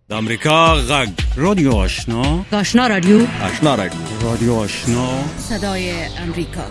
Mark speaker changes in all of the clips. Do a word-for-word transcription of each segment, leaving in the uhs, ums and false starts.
Speaker 1: د امریکا غږ رادیو آشنا
Speaker 2: آشنا رادیو
Speaker 1: آشنا رادیو رادیو آشنا
Speaker 2: صدای امریکا.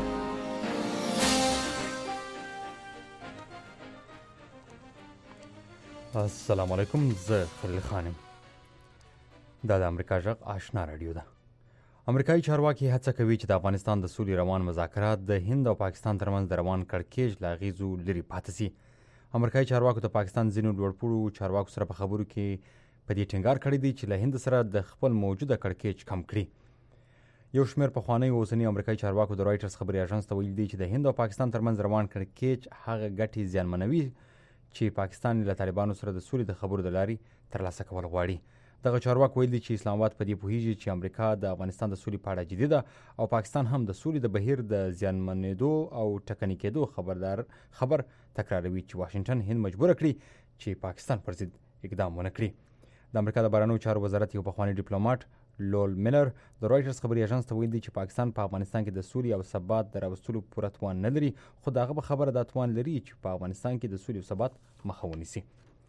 Speaker 3: السلام علیکم، زه خلیل خانم. دا د امریکا غږ آشنا رادیو ده. امریکایي چارواکي هڅه کوي چې د افغانستان د سولې روان مذاکرات د هند او پاکستان ترمنځ د روان کړکېچ له اغېزو لرې پاتې شي. امریکایي چارواکو د پاکستان ځینو لوړپوړو چارواکو سره په خبرو کې په دې ټینګار کړی دی چې له هند سره د خپل موجوده کړکېچ کم کړي. یو شمېر پخواني اوسني امریکایي چارواکو د رایټرز خبري اژانس ته ویلي دي چې د هند او پاکستان ترمنځ روان کړکېچ هغه ګټې زیانمنوي چې پاکستان له طالبانو سره د سولې د خبرو د لارې ترلاسه کول غواړي. دغه چارواکي ویل دي چې اسلام آباد په دې پوهیږي چې امریکا د افغانستان د سولې په اړه جدي ده او پاکستان هم د سولې د بهیر د زیانمنېدو او ټکني کېدو خبردار خبر تکراروي چې واشنگټن هند مجبور کړي چې پاکستان پر ضد اقدام ونه کړي. د امریکا د بهرنیو چارو وزارت یو پخوانی ډیپلوماټ لول میلر د رایټرز خبري اژانس ته ویل دي چې پاکستان په افغانستان کې د سولې او ثبات د راوستلو پوره توان نه لري، خو دغه په خبره دا توان لري چې په افغانستان کې د سولې او ثبات مخه ونیسي.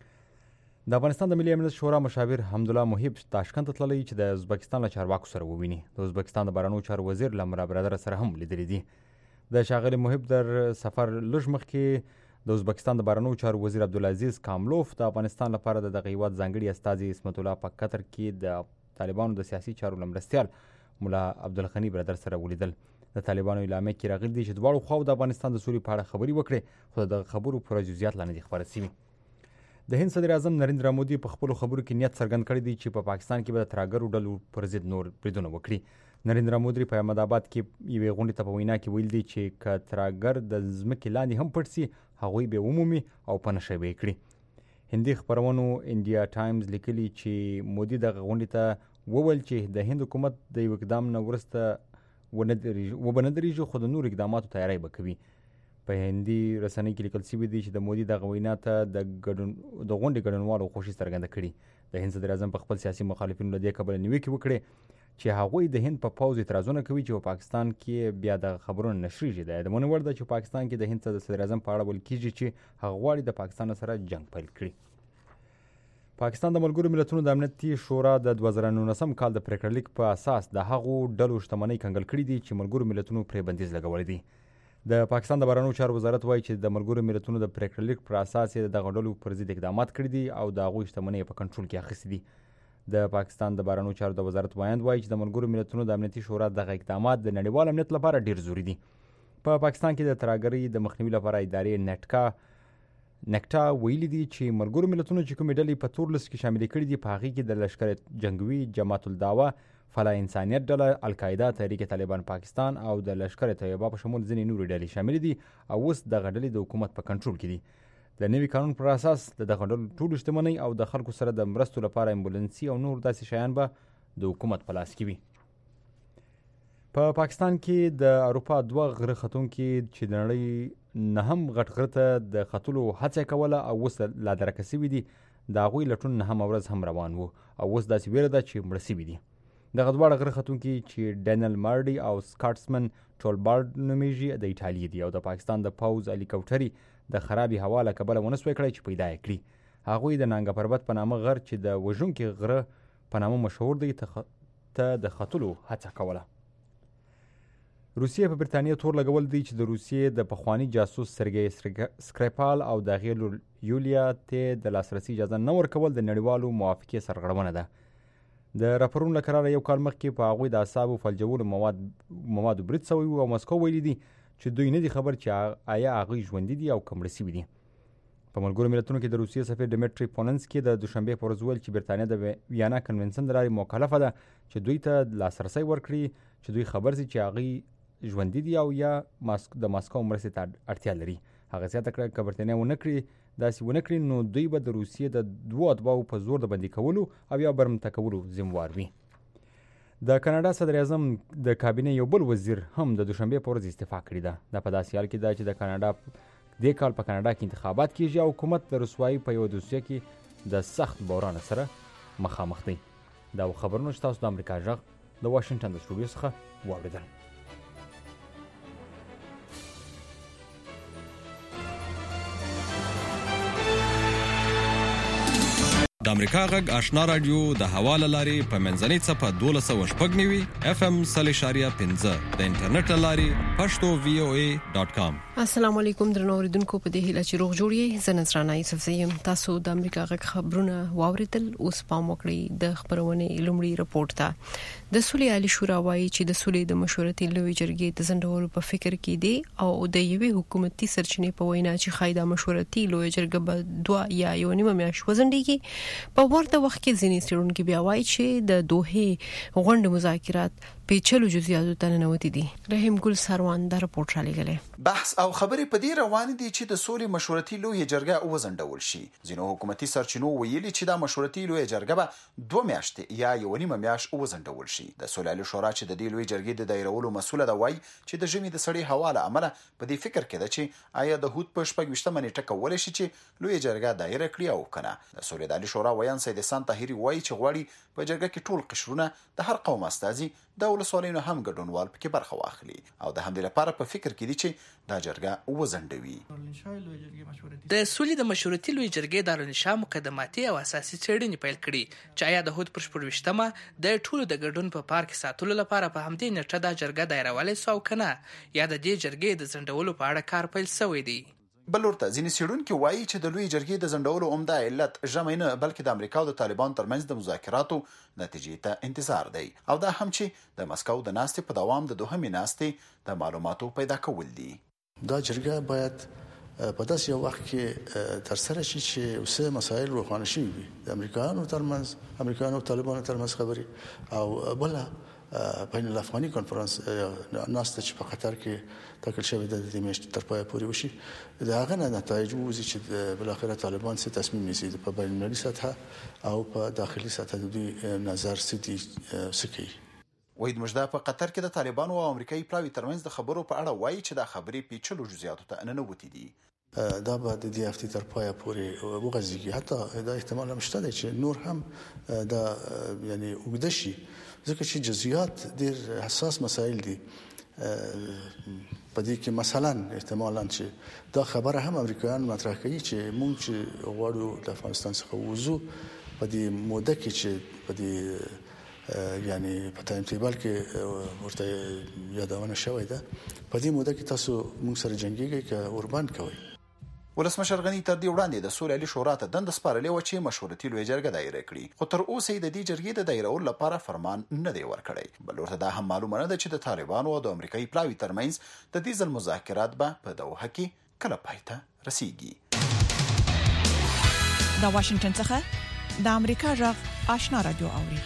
Speaker 3: د افغانستان د ملي امنیت شورا مشاور حمدالله محب تاشکند ته تللی چې د ازبکستان له چارواکو سره وویني. د ازبکستان د بهرنیو چارو وزیر له عمرا برادر سره هم لیدلي دي. د ښاغلي محب در سفر لږ مخکې د ازبکستان د بهرنیو چارو وزیر عبدالعزیز کاملوف د افغانستان لپاره د دغه هیواد ځانګړي استازي اسمت الله په قطر کې د طالبانو د سیاسي چارو له مرستیال ملا عبدالغني برادر سره ولیدل. د طالبانو اعلامیه کې راغلي دي چې دواړو خواو د افغانستان د سولې په اړه خبرې وکړې، خو د خبرو پوره جزئیات لا نه دي خپاره شوي. د هند صدر اعظم نریندرا مودي په خپلو خبرو کې نیت څرګند کړی دی چې په پا پاکستان کې به د ترهګرو ډلو پر ضد نور بریدونه وکړي. نریندرا مودي په احمد آباد کې یوې غونډې ته په وینا کې ویل دي چې که ترهګر د ځمکې لاندې هم پټ سي هغوی به ومومي او په نښه به یې کړي. هندي خپرونو انډیا ټایمز لیکلي چې مودي دغه غونډې ته وویل چې د هند حکومت د یو اقدام نه وروسته وبه نه درېږي، خو د نورو اقداماتو تیاری به کوي. په هندي رسنۍ کې لیکل شوي دي چې د مودي دغه وینا ته د غونډې ګډونوالو خوښي څرګنده کړې. د هند صدر اعظم په خپل سیاسي مخالفینو له دې کبله نیوکې وکړې چې هغوی د هند په پوځ اعتراضونه کوي چې په پاکستان کې بیا د خبرونه نشریږي. د یادونې وړ ده چې په پاکستان کې د هند صدر اعظم په اړه ویل کېږي چې هغه غواړي د پاکستان سره جنګ پیل کړي. پاکستان د ملګرو ملتونو د امنیتي شورا د دوه زره نولسم کال د پریکړه لیک په اساس د هغو ډلو شتمنۍ کنګل کړي دي چې ملګرو ملتونو پرې بندیز لګولی دی. د پاکستان د بهرنیو چارو وزارت وایي چې د ملګرو ملتونو د پریکړه لیک پر اساس یې دغه ډلو پر ضد اقدامات کړي دي او د هغوی شتمنۍ په کنټرول کې اخیستې دي. د پاکستان د بهرنیو چارو د وزارت وایند وایي چې د ملګرو ملتونو د امنیتي شورا دغه اقدامات د نړیوال امنیت لپاره ډیر ضروري دي. په پا پاکستان کې د ترهګرۍ د مخنیوي لپاره ادارې نټکا نکټا ویلي دي چې ملګرو ملتونو چې کومې ډلې په تور لیست کې شاملې کړي دي په هغې کې د لشکر جنګوي جماعت الدعوه، فلاح انسانیت ډله، القاعده، تحریک طالبان پاکستان او د لشکر طیبه په شمول ځینې نورې ډلې شاملې دي او اوس دغه ډلې د حکومت په کنټرول کې دي. د نوي قانون پر اساس د دغه ډلو ټولو شتمنۍ او د خلکو سره د مرستو لپاره امبولانسي او نور داسې شیان به د حکومت په لاس کې وي. په پا پاکستان کې د اروپا دوه غره ختونکي چې د نړۍ نهم غټ غره ته د ختلو هڅه کوله او اوس لا درکه شوي دي، د هغوی لټون نهمه ورځ هم روان و او اوس داسې ویره ده چې مړه شوي دي. دغه دواړه غره ختونکي چې ډینل مارډي او سکاټسمن ټولبارډ نومیږي د ایټالیې دي او د پاکستان د پوځ هلیکوپټرې د خرابې هوا له کبله ونه سوی کړی چې پیدا یې کړي. هغوی د نانګا پربت په نامه غر چې د وژونکي غره په نامه مشهور دی ته د ختلو هڅه کوله. روسیې په برتانیې تور لګول دی چې د روسیې د پخواني جاسوس سرګی سکریپال او د هغې لور یولیا ته د لاسرسي اجازه نه ورکول د نړیوالو موافقې سرغړونه ده. د راپورونو له قراره یو کال مخکې په هغوی د اعصابو فلجولو مواد موادو برید شوی و او مسکو ویلي دي چې دوی نه دي خبر چې آیا هغوی ژوندي دي او که مړه شوي دي. په ملګرو ملتونو کې د روسیې سفیر ډیمیټري پولنسکي د دوشنبې په ورځ ویل چې برتانیه د ویانا کنونسن د لارې مکلفه ده چې دوی ته لاسرسی ورکړي چې دوی خبر شي چې هغوی ژوندي دي او یا د ماسکو مرستې ته اړتیا لري. هغه زیاته کړه که برتانیه ونه کړي داسې ونه کړي نو دوی به د روسیې د دوو اتباعو په زور د بندي کولو او یا برمته کولو ذمهوار وي. د کاناډا صدر اعظم د کابینې یو بل وزیر هم د دوشنبې په ورځ استعفا کړې ده. دا په داسې حال کې ده چې د کاناډا دې کال په کاناډا کې انتخابات کیږي او حکومت د رسوایي په یوه دوسیه کې د سخت بحران سره مخامخ دی. دا خبرونه چې تاسو د امریکا غږ د واشنگټن د سټوډیو څخه واورېدل.
Speaker 4: د امریکا غږ آشنا رادیو د حواله لاري په منځنۍ صفه دولس او شپږ نیوي اف ام صلی شاریه پنځه د انټرنیټ لاري پښتو وی او ای ډاٹ کام.
Speaker 5: السلام علیکم درنو اوریدونکو، په دې هیله چې روغ جوړ یې. زه نصرانه یوسف زیم. تاسو د امریکا غږ خبرونه واوریدل. اوس پام وکړئ د خبرونې لومړی رپورټ ته. د سولې عالی شورا وايي چې د سولې د مشورتي لوی جرګې د ځنډولو په فکر کې دي او د یوې حکومتي سرچینې په وینا چې خایدا مشورتي لوی جرګه به دوه یا یو نیمه میاشت وزندېږي. په ورته وخت کې ځینې څېړونکي بیا وایي چې د دوه غونډې مذاکرات پیچلو جزئیاتو ته ننوتي دي. رحیم ګل سروان دا رپورټ را لېږلی.
Speaker 6: بحث او خبرې په دې روان دي چې د سولې مشورتي لوی جرګه وزندول شي. ځینو حکومتي سرچینو ویلي چې دا مشورتي لوی جرګه به دوه میاشتې یا یو نیمه میاشت وزندول شي. د سولې عالی شورا چې د دې لوی جرګې د دایرولو مسوله ده وایي چې د ژمي د سړې هوا له امله په دې فکر کې ده چې آیا د هوت په شپږ ویشتمه نیټه کولی شي چې لوی جرګه دایره کړي او کنه. د سولې د عالی شورا ویان سید احسان طاهري وایي چې غواړي په جرګه کې ټول قشرونه د هر قوم استازي د ولسوالیو هم ګډونوال پکې برخه واخلي او د همدې لپاره په فکر کې دي چې دا جرګه وزندوي.
Speaker 7: د سولې د مشورتي لوی جرګې دارالانشا مقدماتي او اساسي څېړنې پیل کړي چې آیا د هوت پر شپږ ویشتمه د ټولو د ګډون په پارک ساتلو لپاره په همدې نیټه دا جرګه دایرولی سو کنه یا د دې جرګې د ځنډولو په اړه کار پیل شوی دی.
Speaker 6: بل ورته ځینې څېړونکي وایي چې د لوی جرګې د ځنډولو عمده علت ژمی نه بلکې د امریکا او د طالبانو ترمنځ د مذاکراتو نتیجې ته انتظار دی او دا هم چې د مسکو د ناستې په دوام د دوهمې ناستې د معلوماتو پیدا کول دي.
Speaker 8: دا جرګه باید په داسې یو وخت کې ترسره شي چې اوسه مسایل روښانه شي وي، د امریکایانو ترمنځ امریکایانو او طالبانو ترمنځ خبرې او بل بین الافغاني کنفرانس ناسته چې په قطر کې ټاکل شوې ده د دې میاشتې تر پایه پورې وشي. د هغه نه نتایج ووځي چې بالاخره طالبان څه تصمیم نیسي په بین المللي سطحه او په داخلي سطحه د دوی نظر څه دي څه کوي.
Speaker 6: وحید مجده په قطر کې د طالبانو او امریکایي پلاوي ترمنځ د خبرو په اړه وایي چې دا خبرې پیچلو جزئیاتو ته ننوتې دي.
Speaker 8: دا به د دې هفتې تر پایه پورې وغځېږي. حتی دا احتمال هم شته دی چې نور هم دا یعنی اوږده شي ځکه چې جزئیات ډېر حساس مسایل دي. په دې کې مثلا احتمالاً چې دا خبره هم امریکایان مطرح کوي چې موږ چې غواړو د افغانستان څخه ووځو په دې موده کې چې په دې یعنی په ټایم ټیبل کې ورته یادونه شوې ده په دې موده کې تاسو موږ سره جنګیږئ که اوربند کوئ.
Speaker 6: ولسمشر غني تر دې وړاندې د سولې عالی شورا ته دنده سپارلې و چې مشورتي لوی جرګه دایره کړي، خو تر اوسه د دې جرګې د دایرولو لپاره فرمان نه دی ورکړی. بل ورته دا هم معلومه نه ده چې د طالبانو او د امریکایي پلاوي ترمنځ د دې ځل مذاکرات به په دوحه کې کله پای ته رسیږي.
Speaker 9: د واشنگټن څخه د امریکا غږ آشنا رادیو اوري.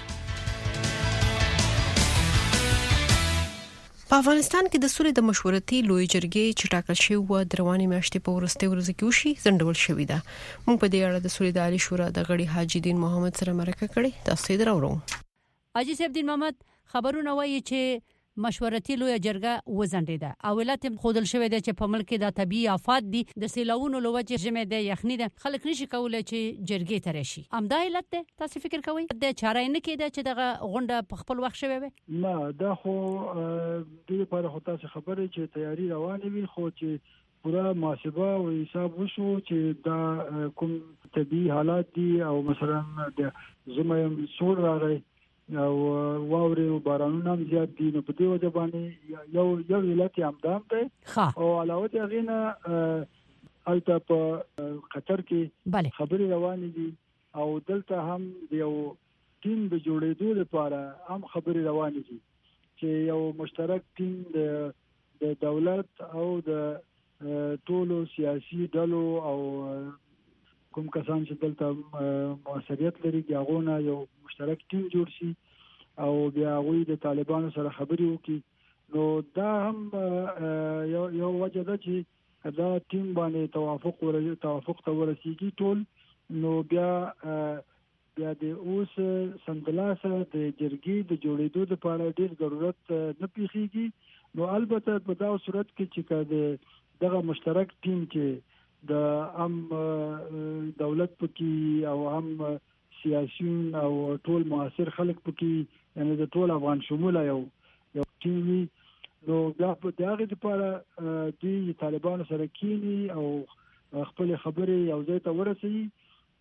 Speaker 5: په افغانستان کې د سولې د مشورتي لوی جرګې چې ټاکل شوی و د روانې میاشتې په وروستۍ ورځو کې وشي ځنډول شوې ده. موږ په دې اړه د سولې د عالی شورا د غړي حاجي دین محمد سره مرکه کړې. تاسو یې درورو.
Speaker 2: حاجي صاحب دین محمد خبرونه وایي چې مشورتي لوی جرګه وزندیده او ولات خودل شوی دی چې په ملک کې د طبيعي آفات دي د سیلاوونو لوجه ژمه د یخنی ده خلک نشي کولای چې جرګې ته راشي. امدا علت ده تاسو فکر کوئ د چاره نه کېده چې دغه غونډه په خپل وخت شوی وي؟
Speaker 10: نه دا خو د لپاره خو تاسو خبره چې تیاری روانه وي خو چې پورا محاسبه او حساب وشو چې دا کوم طبيعي حالات دي او مثلا د زمه سور راغی او واوري او بارانونه هم زیات دي نو په دې وجه باندې یو یو علت هم دام دی او علاوه د غینه البته په قطر کې خبري روانې دي او دلته هم یو ټیم د جوړېدو لپاره هم خبري روانې دي چې یو مشترک ټیم د دولت او د ټولو سیاسي ډلو او کوم کسان چې دلته موثریت لري هغه یو مشترک ټیم جوړ شي او بیا غوي د طالبانو سره خبري وکړي. نو دا هم یو یو وجه ده چې دا ټیم باندې توافق ورته توافق ته ورسیږي ټول. نو بیا بیا د اوس سندلاسه د جرګې د جوړېدو لپاره ډېر ضرورت نه پیخیږي. نو البته په دا صورت کې چې دغه مشترک ټیم چې د ام دولت پکې او هم سیاسيون او ټول معاصر خلک پکې یعنی د ټول افغان شموله یو یو ټیم نو دا په دغه لپاره د طالبانو سره کینی او خپل خبرې یو ځای ته ورسي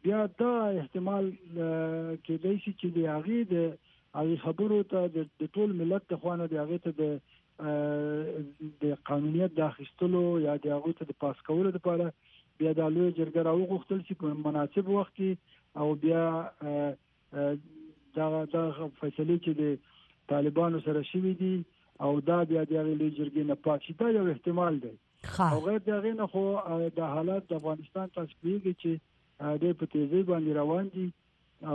Speaker 10: بیا دا احتمال کېدای شي چې د هغې د هغې خبرو ته د ټول ملت د خوا نه د هغې ته د د قانونیت د اخیستلو یا د هغوی ته د پاس کولو لپاره بیا د لویه جرګه راوغوښتل شي په مناسب وخت کې او بیا دا دا فیصلې چې د طالبانو سره شوي دي او دا بیا د هغې لویې جرګې نه پاک شي، دا یو احتمال دی. او غیر د هغې نه خو د حالات د افغانستان تاسو پوهېږئ چې دی په تیزۍ باندې روان دي او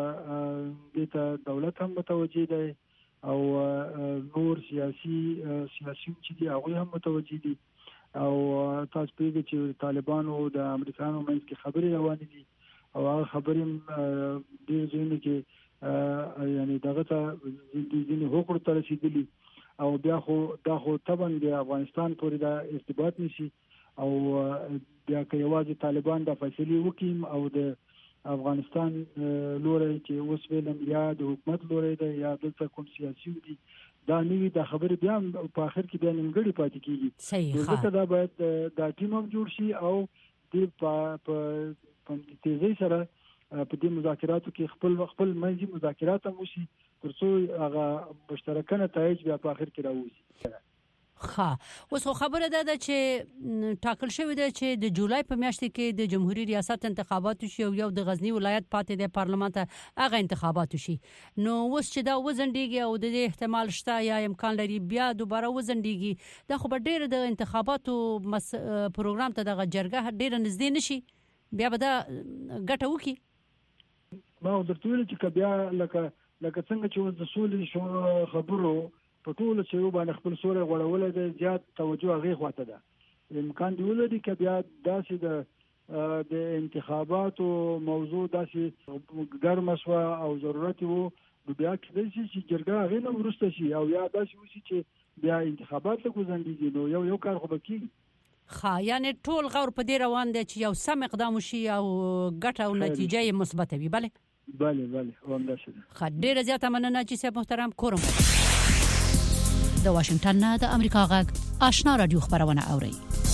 Speaker 10: دې ته دولت هم متوجه دی او نور سیاسي سیاسیون چې دي هغوی هم متوجه دي او تاسو پوهېږئ چې طالبانو د امریکایانو منځ کې خبرې روانې دي او هغه خبرې هم ډېر ځایونو کې یعنې دغه ته ځینې هوکړو ته رسېدلي او بیا خو دا خو طبعا د افغانستان پورې دا ارتباط نیسي او بیا که یوازې طالبان دا فیصلې وکړي او د افغانستان لوری چې اوس ویلم یا د حکومت لوری دی یا دلته کوم سیاسي دي دا نوي دا خبرې بیا په آخر کې بیا نیمګړې پاتې کېږي. ځکه دا باید دا ټیم هم جوړ شي او د په تیزۍ سره په دې مذاکراتو کې خپل خپل منځي مذاکرات هم وشي تر څو هغه مشترکه نتایج بیا په آخر کې راوځي.
Speaker 2: ښه، اوس خو خبره ده چې ټاکل شوې ده چې د جولای په میاشت کې د جمهوریت ریاست انتخابات شي او یو د غزنی ولایت پاتې د پارلمان ته هغه انتخابات شي. نو اوس چې دا وزندېږي او د دې احتمال شته یا امکان لري بیا دوباره وزندېږي، دا خو به ډېر د انتخاباتو مس... پروګرام ته دغه جرګه ډېر نږدې نشي، بیا به دا ګټه وکړي.
Speaker 10: ما درته ویل چې بیا لکه لکه څنګه چې اوس د سولې شو خبرو په ټولو چارو باندې خپل سوری غوړولی دی، زیات توجه هغې خواته ده. امکان دی ولري که بیا داسې د د انتخاباتو موضوع داسې ګرمه شوه او ضرورت و نو بیا کېدای شي چې جرګه هغې نه وروسته شي او یا داسې وشي چې بیا انتخابات لږ وځنډېږي، نو یو یو کار خو به کېږي.
Speaker 2: ښه، یعنې ټول غور په دې روان دی چې یو سم اقدام وشي او ګټه او نتیجه یې مثبته وي. بله
Speaker 10: بله بله همداسې ده.
Speaker 2: ښه، ډېره زیاته مننه چې صاحب محترم کورم. د واشنگټن نه د امریکا غږ آشنا رادیو خبرونه اوري.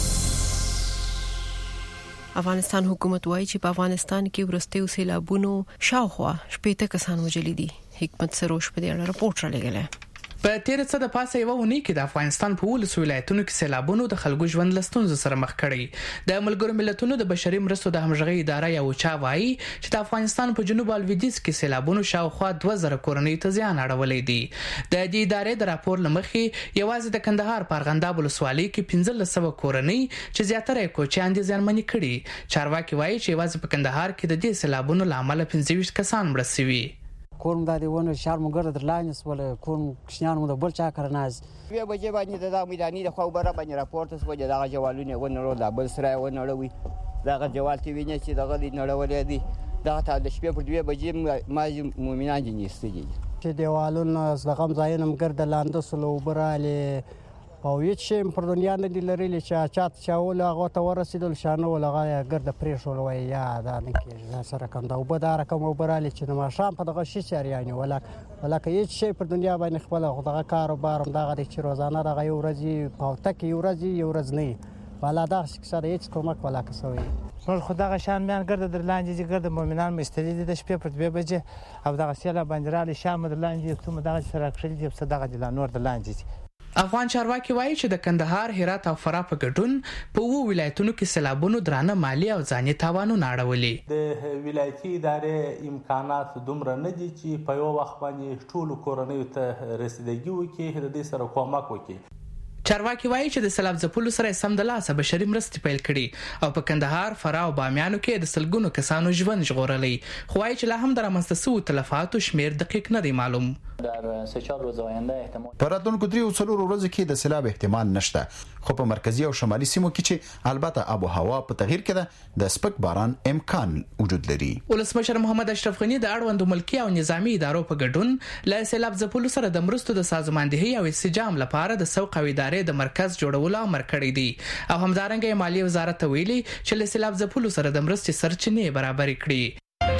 Speaker 5: افغانستان حکومت وایي چې په افغانستان کې ورستیو سیلابونو شاوخوا شپږ کسان وژلي دي. حکمت سروش په دې اړه راپورټ رالېږلی.
Speaker 7: په تیر څه د پاسه یو ونی کې د افغانستان په ولسو ولایتونو کې سیلابونو د خلکو ژوند لستونزو سره مخ کړي. د ملګرو ملتونو د بشري مرستو د همغږي اداره یا اوچا وایي چې د افغانستان په جنوب او لویدیځ کې سیلابونو شاوخوا دوه زره کورنۍ ته زیان اړولې دي. د دې ادارې د راپور لمخې یوازې د کندهار په ارغنداب ولسوالۍ کې پنځلس سوه کورنۍ چې زیاتره یې کوچیان دي زیانمنې کړي. چارواکي وایي چې یوازې په کندهار کې د دې سیلابونو له امله پنځه ویشت کسان مړه شوي.
Speaker 11: کورم د دې ونه شهر مګر در لاینس ولا کورم کشنانو د بل چا کرناز
Speaker 12: وی بجې باندې د میداني د خو بره باندې راپورټ سو د دغه جوالونه ونړو د بل سره ونړوي دغه جوال تی ویني چې دغه نړولې دي دغه ته د شپې پر دوه بجې ما مومنان دي نيستي
Speaker 11: چې دیوالونه زغم ځاینم ګرد لاندې سلو براله او هیڅ شی پر دنیا نه دی لري چې چات چاول هغه ته ورسېدل شانه ولغه ګرد پریښول وای یا دا نه کېږي سره کوم دا وبدار کوم وبراله چې ما شام په دغه شي سریانه ولا ولا هیڅ شی پر دنیا باندې خپل دغه کاروبار دغه چې روزانه دغه یو ورځي پاوته کې یو ورځي یو ورځ نه ولا دا سره هیڅ کومک ولا کوي.
Speaker 13: نور خدای غشان میان ګرد در لاندې ګرد مؤمنان مستری دي د شپې پر دوه بجې او دغه سیاله باندې را شام در لاندې څومره دغه سره کړل دي په دغه د نور در لاندې.
Speaker 7: افغان چارواکي وایي چې د کندهار، هرات او فراه په ګډون په وو ولایتونو کې سیلابونو درانه مالی او ځاني تاوانونه اړولي.
Speaker 14: د ولایتي ادارې امکانات دومره نه دي چې په یو وخت باندې ټول کورنۍ ته رسیدګي وکړي د دې سره کومک وکړي.
Speaker 7: چارواکي وایي چې د سیلاب ځپلو سره سم د لاسه بشري مرستې پیل کړي او په کندهار، فراه او بامیانو کې د سلګونو کسانو ژوند ژغورلی، خو وایي چې لا هم د رامنځته شویو تلفاتو شمیر دقیق نه دی معلوم.
Speaker 15: در سه چهار روز آینده احتمال
Speaker 6: په راتلونکو دریو څلورو ورځو کې د سیلاب احتمال نشته، خو په مرکزی او شمالي سیمو کې چې البته آب او هوا په تغییر کې ده د سپک باران امکان وجود لري.
Speaker 7: ولسمشر محمد اشرف غنی د اړوندو ملکي او نظامی ادارو په ګډون له سیلاب ځپلو سره د مرستو د سازماندهي او انسجام لپاره د سوق او ادارې د مرکز جوړولو امر کړی دی او همدارنګه مالیه وزارت ویلي چې له سیلاب ځپلو سره د مرستې سرچینې برابر کړي.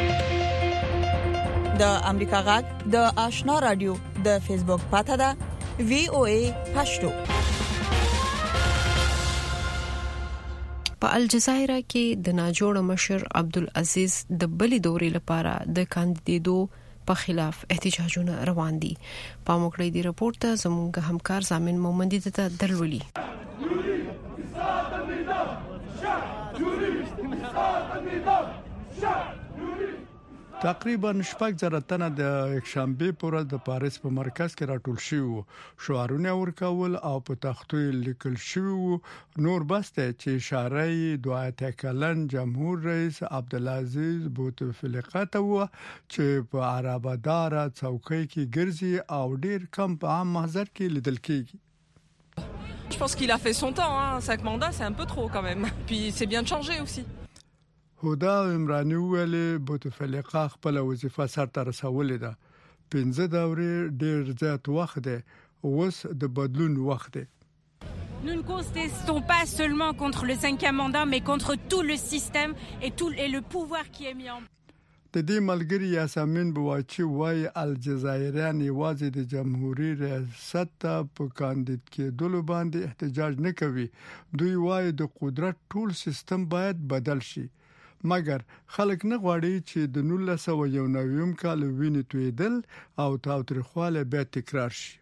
Speaker 9: د امریکا غږ د آشنا رادیو د فیسبوک پاته ده وی او ای پښتو.
Speaker 5: په الجزایر کې د ناجوړ مشر عبدالعزیز د بلی دوري لپاره د کاندیدو په خلاف احتجاجونه روان دي. په موکړی دی رپورت ته زموږ همکار زامن مومندی ته درولي.
Speaker 16: تقریبا شپږ زره تنه د یکشنبه پر ورځ د پاریس په مرکز کې راټول شوي وو. شعارونه ورکول او په تختو لیکل شوي وو. نور بسته چې اشاره یې دوه کلن جمهور رئیس عبدالعزیز بوتفلیقه ته و چې په عربدار څوکۍ کې ګرځي او ډیر کم په عام محضر کې لیدل کیږي.
Speaker 17: Je pense qu'il a fait son temps, hein. Cinq mandats, c'est un peu trop quand même. Puis c'est bien de changer aussi.
Speaker 16: هدا عمرانی ویلي بوتفلیقه خپل وظیفه سرته رسولې ده. پنځه دورې ډیر زیات وخت دی. اوس د بدلون وخت دی.
Speaker 18: Nous ne contestons pas seulement contre le cinquième mandat, mais contre tout le système et tout et le pouvoir qui est mis en place.
Speaker 16: د دې ملګری یاسمین بواچی وای الجزائریان یوازې د جمهوریت ریاست ته په کاندید کېدلو باندې احتجاج نه کوي. دوی وای د قدرت ټول سیستم باید بدل شي. مګر خلک نه غواړي چې د نولس سوه یو نویم کال وینې تویدل او تاوتریخواله بیا تکرار شي.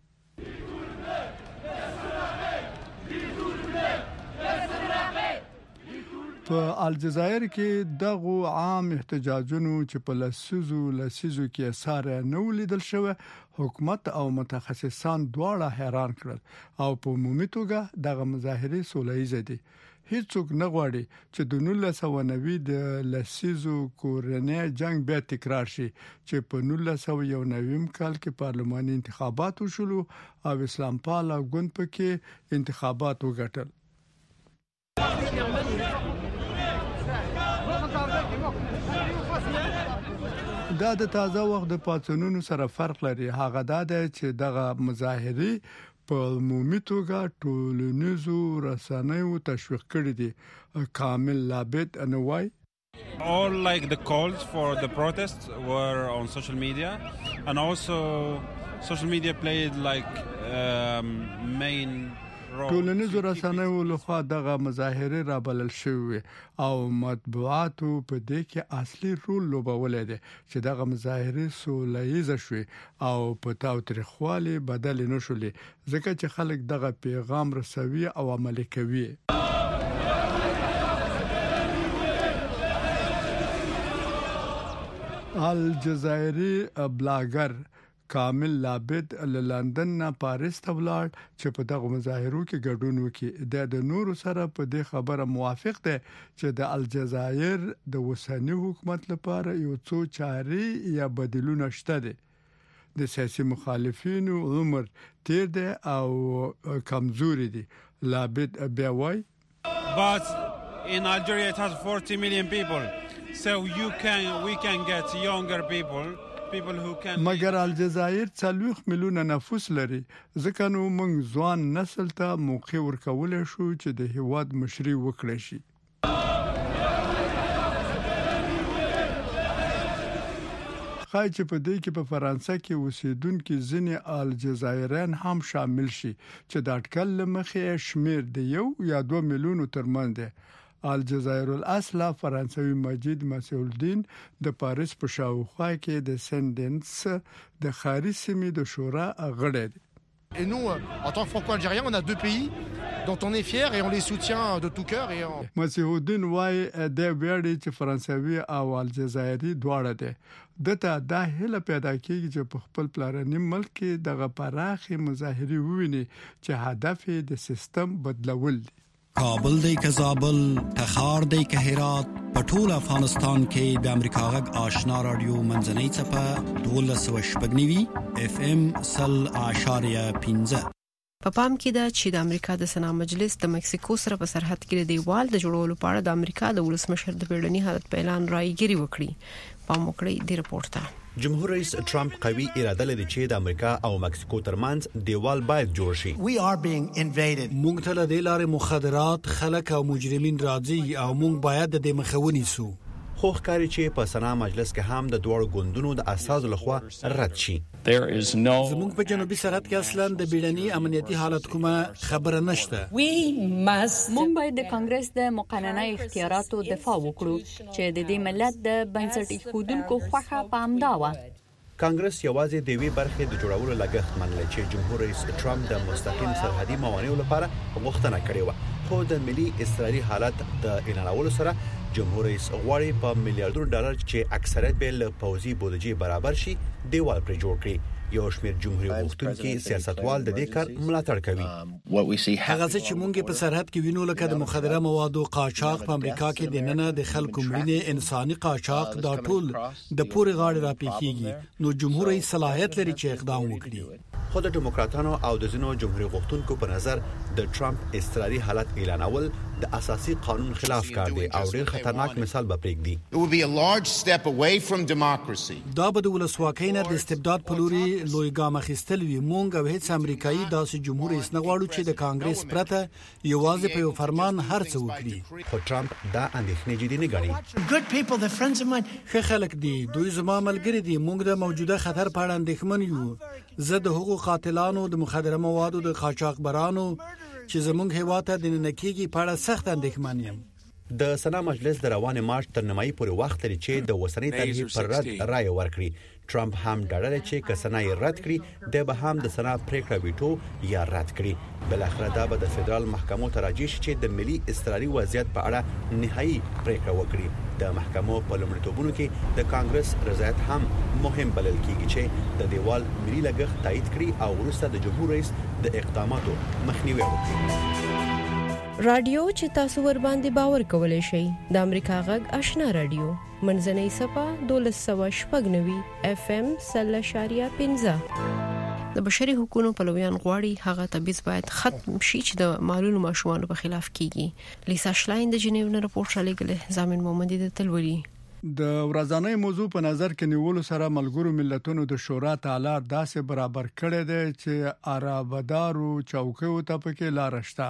Speaker 16: په الجزایر کې دغه عام احتجاجونو چې په لسیزو لسیزو کې ساره نو لیدل شوی حکومت او متخصصان دواړه حیران کړل او په عمومي توګه دغه مظاهرې سوله‌ایزه دي. هیڅوک نه غواړي چې د نولس سوه نوي د لسیزو کورنۍ جنگ بیا تکرار شي چې په نولس سوه یو نویم کال کې پارلماني انتخابات وشول او اسلام پال ګوند پکې انتخابات وګټل. دا د تازه وخت د پاتونونو سره فرق لري. هغه دا دی چې دغه مظاهرې په عمومي توګه ټولنیزو رسنیو تشویق کړي دي. کامل لابد انوای
Speaker 1: All like the calls for the protests were on social media, and also social media played like um, main
Speaker 16: ټولنیزو رسنیو لخوا دغه مظاهره را بلل شوې او مطبوعاتو په دې کې اصلي رول لوبولې ده چې دغه مظاهره سوله‌ایزه شوې او په تاوتریخوالي بدل نه شولې ځکه چې خلک دغه پیغام رسوي او عملي کوي. الجزائری بلاګر کامل لابد له لندن نه پاریس ته ولاړ چې په دغه مظاهرو کې ګډون وکړي. د د نورو سره په دې خبره موافق ده چې د الجزایر د وسنی حکومت لپاره یو څو چارې یا بدلونه شته دي. د سیاسي مخالفینو عمر تیر دی او کمزوري دي. لابد بیا وای
Speaker 1: But in Algeria it has forty million people, so you can we can get younger people.
Speaker 16: مګر الجزایر څلوېښت میلیونه نفوس لري ځکه نو موږ ځوان نسل ته موقع ورکول شو چې د هیواد مشري وکړي شي. خای چې په دې کې په فرانسه کې اوسیدونکو ځینې الجزایرین هم شامل شي چې د اټکل لمخې شمیر د یو یا دوه میلیونو ترمنځ دی. الجزایر الاصل فرانسوي مجید مسیح الدین د پاریس په شاوخوا کې د سندنس د خاري سیمې د شورا غړی دی.
Speaker 19: Et nous, en tant que franco-algériens, on a deux pays dont on est fiers et on les soutient de tout cœur. Et on...
Speaker 16: مسیح الدین وای د ویړي چې فرانسوي او الجزایری دواړه دي. دته دا هله پیدا کیږي چې په خپل پلاني ملک کې دغه پراخي مظاهري وویني چې هدف د سیستم بدلول دي.
Speaker 20: کابل دی که زابل تخار دی که هرات پټول افغانستان کې د امریکا غږ آشنا رادیو منځنۍ چپه دولس و شپږ اف ام سل اشاریه پنځه.
Speaker 5: په پام کې دا چې د امریکا د سنا مجلس د مکسیکو سره په سرحد کې د دیوال د جوړولو په اړه د امریکا د ولسمشر د بیړني حالت په اعلان رايګری وکړي. په موکړی دی رپورت ته
Speaker 21: جمهور رئیس ټرمپ قوي اراده لري چې د امریکا او مکسیکو ترمنځ دیوال باید جوړ شي.
Speaker 22: We are being invaded.
Speaker 23: موږ ته د لارې مخدرات، خلک او مجرمین راځي او موږ باید د دې مخه ونیسو.
Speaker 21: خو ښکاري چې په سنا مجلس کې هم د دوه ګوندونو د اساس لخوا رد شي.
Speaker 20: زموږ په جنوبي سرحد کې اصلا د بیړني امنیتي حالت کومه خبره نشته.
Speaker 3: موږ باید د کانګرس د مقننه اختیاراتو دفاع وکړو چې د دې ملت د بنسټ ایښودونکو خوښه پام دا و.
Speaker 21: کانګرس یوازې د وی برخې د جوړولو لګښت منلي چې جمهور رئیس ټرمپ د مستقیم سرحدي موانعو لپاره غوښتنه کړې و، خو د ملي استرالي حالت د اعلانولو سره جمهور رئیس غواړي په میلیارډونو ډالر چې اکثریت به له پوځي بودجې برابر شي دیوال پر جوړ کړي. یو شمېر جمهوریت غوښتونکي سیاستوال د دې کار ملاتړ کوي.
Speaker 20: هغه څه چې مونږ په سرحد کې وینو لکه د مخدره موادو قاچاق په امریکا کې د نن د خلکو مړینې انساني قاچاق دا ټول د پورې غاړې راپېخیږي، نو جمهور رئیس صلاحیت لري چې اقدام وکړي.
Speaker 21: خو د ډیموکراتانو او د ځینو جمهوریت غوښتونکو په نظر د ټرمپ استرالي حالت اعلانول د اساسي قانون خلاف کار دی او ډېر خطرناک مثال به پرېږدي.
Speaker 20: دا به د ولسواکۍ نه د استبداد په لوري لوی ګام اخیستل وي. مونږ او هیڅ امریکایي داسې جمهور رئیس نه غواړو چې د کانګرس پرته یوازې په یو فرمان هر څه وکړي.
Speaker 21: خو ټرمپ دا اندېښنې جدي نه ګڼي.
Speaker 20: ښه خلک دي، دوی زما ملګري دي. مونږ د موجوده خطر په اړه اندېښمن یو. زه د هغو قاتلانو د مخدره موادو د قاچاقبرانو چې زموږ هیواد ته د ننکېږي په اړه سخت اندېښمن یم.
Speaker 21: د سنا مجلس د روانې مارچ تر نیمایي پورې وخت لري چې د وسنۍ طرحې پر رد رائے ورکړي. ټرمپ هم ډاډه دی چې که سنا یې رد کړي د به هم د سنا پریکړه ویټو یا رد کړي. بل اخر دا به د فدرال محکمو ته راجع شي چې د ملي استرالي وضعیت په اړه نهایي پریکړه وکړي. د محکمو په لومړیتوبونو کې د کانګرس رضایت هم مهم بلل کیږي چې د دیوال ملي لګښت تایید کړي او وروسته د جمهور رئیس د اقداماتو مخنیوي وکړي.
Speaker 5: رادیو چې تاسو ور باندې باور کولای شئ د امریکا غږ آشنا رادیو منځنۍ صفه دولس سوه شپږ نوي اف ام سل شاریه پنځه. د بشري حقوقو پلویان غواړي هغه تبعیض باید ختم شي چې د معلول ماشومانو په خلاف کیږي. لیسا شلاین د جنیو نه راپورټ رالیږله. زامن محمدي د تلولي
Speaker 16: د ورځانۍ موضوع په نظر کې نیولو سره ملګرو ملتونو د شورا تعالی داسې برابر کړی دی چې عربدارو چوکیو ته پکې لار شته.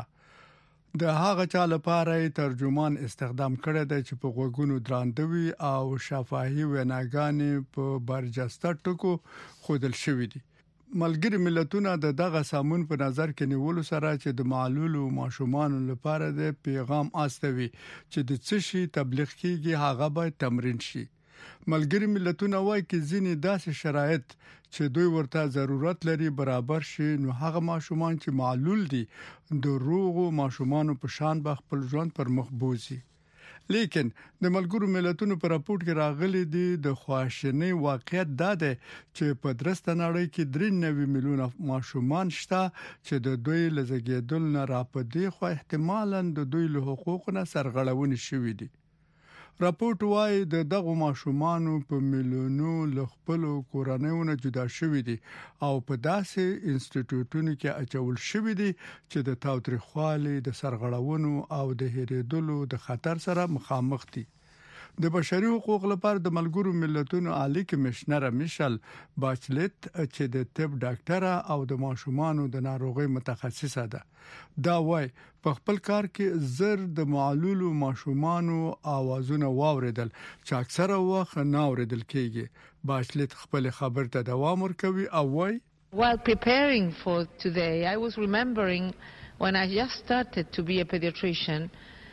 Speaker 16: د هغه چا لپاره ترجمان استخدام کړی دی چې په غوګونو دراندوي او شفاهي ویناګانې په برجسته ټکو خودل شوې دي. ملګری ملتونه د دغه سامون په نظر کې نیولو سره چې د معلول ماشومان لپاره د پیغام استوي چې د څه شي تبلیغ کیږي هغه باید تمرین شي. ملګری ملتونه وايي چې ځینې داسې شرایط چې دوی ورته ضرورت لري برابر شي، نو هغه ماشومان چې معلول دي د روغو ماشومانو په شان به خپل ژوند پر مخ بوزي. لیکن د ملګرو ملتونو په راپورټ کې راغلي دي د خواشینۍ واقعیت دا ده چې په درسته نړۍ کې درې نوي میلیونه ماشومان شته چې د دوی لزګیدل نه راپدې خو احتمالاً د دوی له حقوقو نه سرغړونې شوې دي. راپورټ وايي د دغه ماشومانو په میلیونو له خپل کورنیو نه جدا شوي دي او په داسې انسټیټیوټونو کې اچول شوي دي چې د تاوتریخوالي د سرغړونو او د هېرېدلو د خطر سره مخامخ دي. د بشري حقوقو لپاره د ملګرو ملتونو عالی کمشنر میشل باچلت چې د طب ډاکټره او د ماشومانو د ناروغي متخصصه ده، دا وايي په خپل کار کې زر د معلول ماشومانو اوازونه واوریدل چې اکثره وخت نه اوریدل کیږي. باچلت خپل خبر ته دوام ورکوي او وايي
Speaker 22: While preparing for today, I was remembering when I just started to be a pediatrician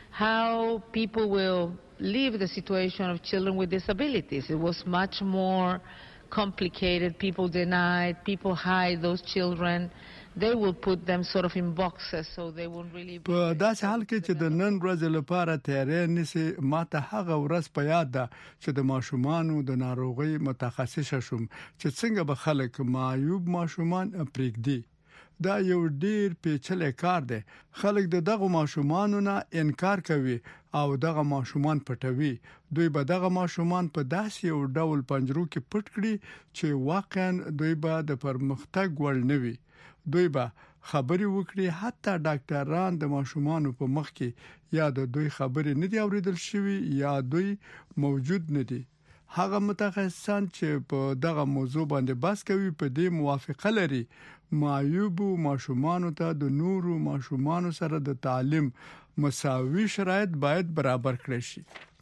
Speaker 22: how people will leave the situation of children with disabilities. It was much more complicated. People denied, people hide those children. They will put them sort of in boxes so they won't really be.
Speaker 16: په داسې حال کې چې د نن ورځې لپاره تیارې نسی ماته هغه ورځ په یاد ده چې د ماشومانو د ناروغي متخصص شوم چې څنګه به خلک معیوب ماشومان پرېږدي. دا یو ډیر پیچلې کار دی. خلک د دغه ماشومانو نه انکار کوي او دغه ماشومان پټوي. دوی به دغه ماشومان په داسې یو ډول پنجرو کې پټ کړي چې واقعا دوی به د پرمختګ وړ نه وي. دوی به خبري وکړي، حتی ډاکټران د ماشومانو په مخ کې یا د دوی خبري نه دی اوریدل شوی یا دوی موجود نه دي. هغه متخصصان چې په دغه موضوع باندې بحث کوي په دې موافقه لري معیوب ماشومانو ته د نورو ماشومانو سره د تعلیم مساوي شرایط باید برابر کړي شي.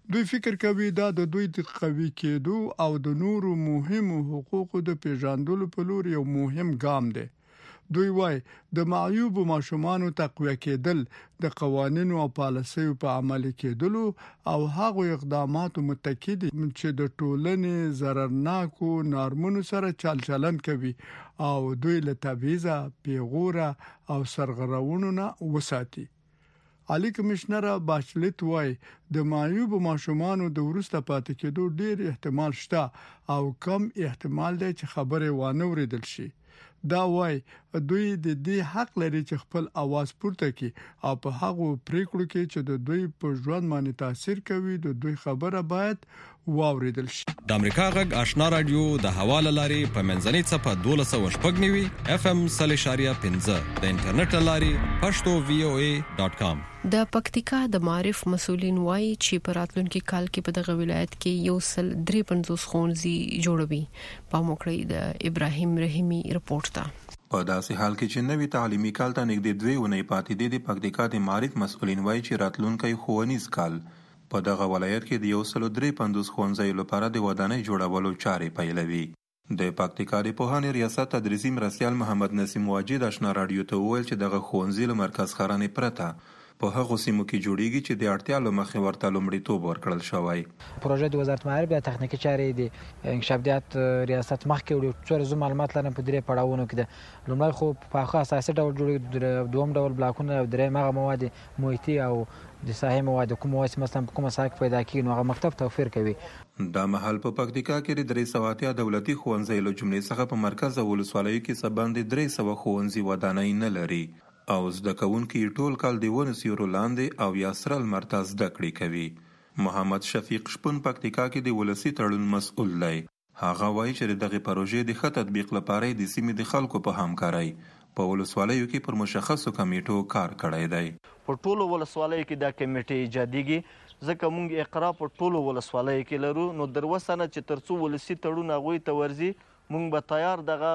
Speaker 16: دوی فکر کوي دا د دوی د قوي کېدو او د نورو مهمو حقوقو د پیژندلو په لور یو مهم ګام دی. دوی وايي د معیوب ماشومانو تقویه کېدل د قوانینو او پالیسیو په عملي کېدلو او هغه اقداماتو متکی دي چې د ټولنې ضررناکو نارمونو سره چل چلن کوي او دوی له تبعیضه، پیغوره او سرغړونو نه وساتي. عالی کمشنر باشلیت وايي د معیوب ماشومانو د ورسته پاتې کېدو ډیر احتمال شته او کم احتمال دی چې خبره وانه وریدل شي. دا وای دوی د دې حق لري چې خپل आवाज پورته کړي او په هغه پریکړو کې چې د دوی په ژوند باندې تاثیر کوي د دوی خبره باید واوریدل شي.
Speaker 4: د امریکا غږ آشنا رادیو د حواله لاري په منځنۍ صفه دولس سوه شپږ نوي اف ام صفر اشاریه پنځه د انټرنیټ لاري پښتو وی او ای ډاٹ کام.
Speaker 5: د پکتیکا د معرف مسولین وایي چې په راتلونکي کال کې په دغه ولایت کې یو سل درې پنځوس ښوونځي جوړوي. په موکړی د ابراهیم رحیمی رپورت ته.
Speaker 8: په داسې حال کې چې نوی تعلیمي کال ته نږدې دوه ونې پاتې دي، د پکتیکا د معرف مسولین وایي چې راتلونکي ښوونیز کال په دغه ولایت کې د یو سل درې پنځوس ښوونځیو لپاره د ودانۍ جوړولو چارې پیلوي. د پکتیکا د پوهنې ریاست تدریسي مرستیال محمد نسیم واجد آشنا رادیو ته وویل چې دغه ښوونځي له مرکز ښارنې پرته په هغو سیمو کې جوړیږي چې د اړتیا له مخې ورته لومړیتوب ورکړل شوی.
Speaker 23: پروژه د وزارت معارف د تخنیکی چارې د انکشافیات ریاست مخکې وړي څو زو معلومات لرم په درې پړاوونو کې د لومړی خو په خاصه اساسي ډول جوړي، دوم ډول بلاکونه او درې مغه مواد محیطي او د ساحې مواد کوم واسه مثلا په کومه ساحه پیدا کیږي نو هغه مکتب توفیر کوي.
Speaker 8: دا محل په پکتیکا کې د درې سوه اتیا دولتي ښوونځي له جملې څخه په مرکز او ولسوالیو کې څه باندې درې سوه ښوونځي ودانۍ نه لري او زده کوونکي ټول کال د ونو سیورو لاندې او یا سره لمر ته زده کړې کوي. محمد شفیق شپون پکتیکا کې د ولسي تړون مسؤل دی. هغه وایي چې دغه پروژې د ښه تطبیق لپاره د سیمې د خلکو په همکارۍ په ولسوالیو کې پر مشخصو کمیټو کار کړی دی.
Speaker 24: په ټولو ولسوالیو کې دا کمیټې ایجادېږي ځکه موږ اقرا په ټولو ولسوالیو کې لرو، نو در وسنه چې ترڅو ولسي تړون هغوی ته ورځي مونږ به تیار دغه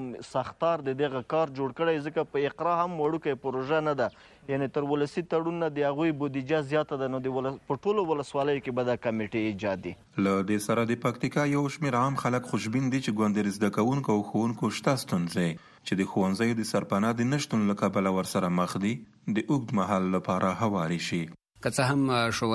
Speaker 24: ساختار د دغه کار جوړ کړی ځکه په اقرا هم وړوکی پروژه نه ده، یعنی تر ولسي تړون نه د هغوی بودیجه زیاته ده، نو د په ټولو ولسوالیو کې به دا کمیټې ایجاد دي.
Speaker 8: له دې سره د پکتیکا یو شمېر عام خلک خوشبین دي چې ګوندې زده کوونکو او ښوونکو شته ستونزې چې د ښوونځیو د سرپناه د نشتون له کبله ورسره مخ دي د اوږد مهال لپاره هواري شي.
Speaker 25: که څه هم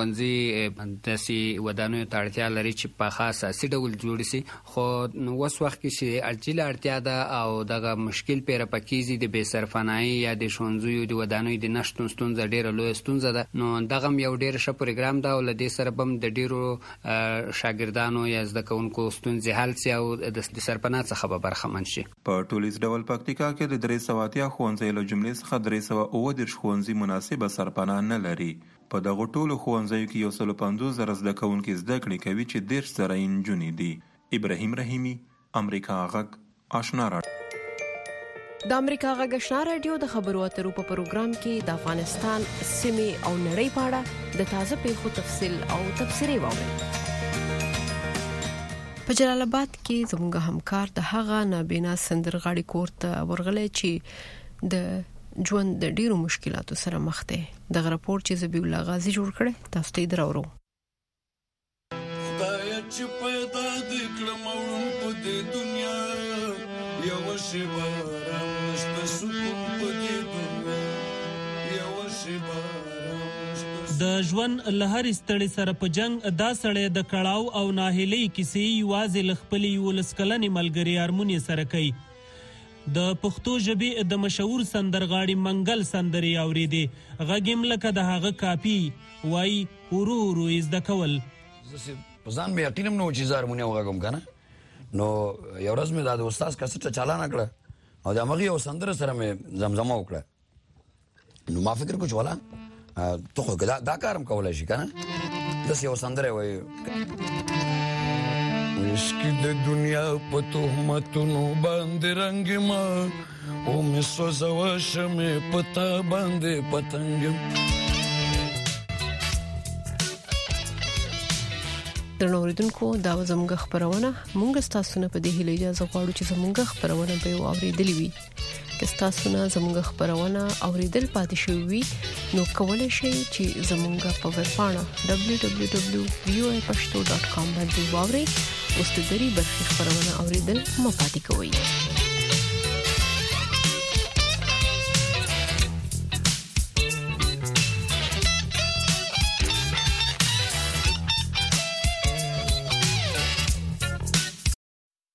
Speaker 25: ښوونځي داسې ودانیو ته اړتیا لري چې په خاص اساسي ډول جوړ شي، خو اوس وخت کې چې اجله اړتیا ده او دغه مشکل پیره پکېږي د بې سرپناهي یا د ښوونځیو د ودانیو د نشتون ستونزه ډېره لویه ستونزه ده. نو دغه یو ډېر ښه پروګرام ده او له دې سره به هم د ډېرو شاګردانو یا زده کوونکو ستونزې حل شي او د سرپناه څخه به برخمن شي.
Speaker 8: په ټولیز ډول پکتیکا کې د درې سوه اتیا ښوونځیو له جملې څخه درې سوه اووه دېرش ښوونځي مناسبه سرپناه نه لري. په دغه ټولو ښوونځیو کې یو سل پنځوس زره زده کوونکي زده کړې کوي چې دېرش زره یې نجونې دي. ابراهیم رحیمی، امریکا غږ آشنا رادیو.
Speaker 5: د امریکا غږ آشنا رادیو د خبرو اترو په پروګرام کې د افغانستان سیمې او نړۍ په اړه د تازه پیښو تفصیل او تبصرې واورئ. په جلال آباد کې زموږ همکار د هغه نابینا سندرغاړي کور ته ورغلی چې د ژوند د ډیرو مشکلاتو سره مخ دی. دغه راپور چې زبی الله غازی جوړ کړی تاسو ته درورو.
Speaker 26: خدای چې پیدا د کلم اورم په دې دنیا یو شی بارم نشته سکون په دې دنیا یو شی بارم
Speaker 27: د ژوند لهر ستړي سره په جنگ دا سړی د کړهو او ناهیلۍ کیسې یوازې لخپلې ولسکلنې ملګری ارمونی سره کوي. د پښتو ژبې د مشهور سندرغاړي منګل سندرې اورېدې غږیم لکه د هغه کاپي وای ورو ورو زده کول.
Speaker 28: په ځان مې یقین هم نه و چې زه هارمونیم وغږم که نه، نو یو ورځ مې دا د استاد کسټه چالانه کړه او د همغې یو سندره سره مې زمزمه وکړه. نو ما فکر کو چې والا ته خو دا کار هم کولی شي که نه، داسې یو سندره وایي عشق د دنیا په تهمتونو باندې رنګ ما او مې سوځوه شمې په تا باندې پتنګ.
Speaker 5: درنو اوریدونکو دا زموږ خبرونه مونږ ستاسو نه په دې هیله اجازه غواړو چې زموږ خبرونه به واوریدلې وي. کستا سونه زموږ خبرونه اوریدل پاتې شوی نو کولای شئ چې زموږ په ورپاڼه دبليو دبليو دبليو ډاٹ وی او اے پښتو ډاٹ کام باندې واورئ او ستاسو د برخې خبرونه اوریدل مو پاتې کوئ.